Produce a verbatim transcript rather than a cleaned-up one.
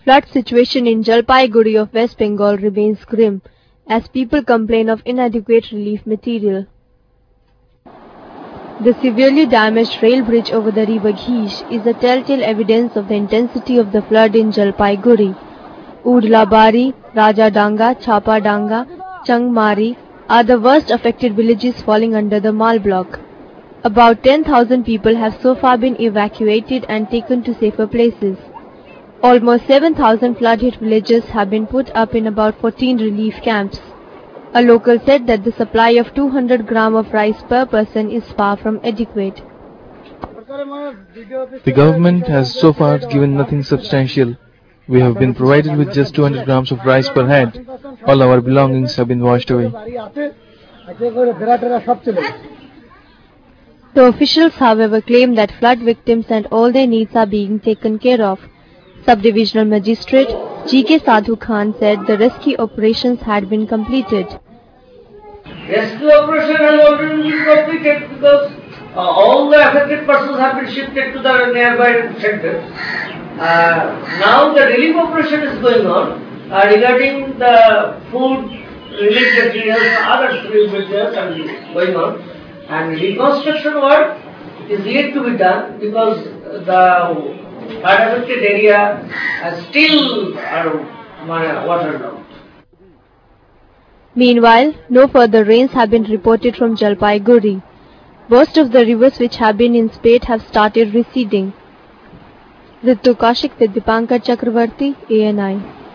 flood situation in Jalpaiguri of West Bengal remains grim as people complain of inadequate relief material. The severely damaged rail bridge over the river Ghish is a telltale evidence of the intensity of the flood in Jalpaiguri. Udlabari, Rajadanga, Chapadanga, Changmari are the worst affected villages falling under the Mal block. About ten thousand people have so far been evacuated and taken to safer places. Almost seven thousand flood-hit villages have been put up in about fourteen relief camps. A local said that the supply of two hundred grams of rice per person is far from adequate. The government has so far given nothing substantial. We have been provided with just two hundred grams of rice per head. All our belongings have been washed away. The officials, however, claim that flood victims and all their needs are being taken care of. Subdivisional Magistrate G K Sadhu Khan said the rescue operations had been completed. Rescue operation has already been completed because uh, all the affected persons have been shifted to the nearby centers. Uh, now the relief operation is going on uh, regarding the food, relief materials, other relief materials are going on, and reconstruction work is yet to be done because the flood affected area is still uh, waterlogged. Meanwhile, no further rains have been reported from Jalpaiguri. Most of the rivers which have been in spate have started receding. Ritu Kaushik with Dipankar Chakravarti, A N I.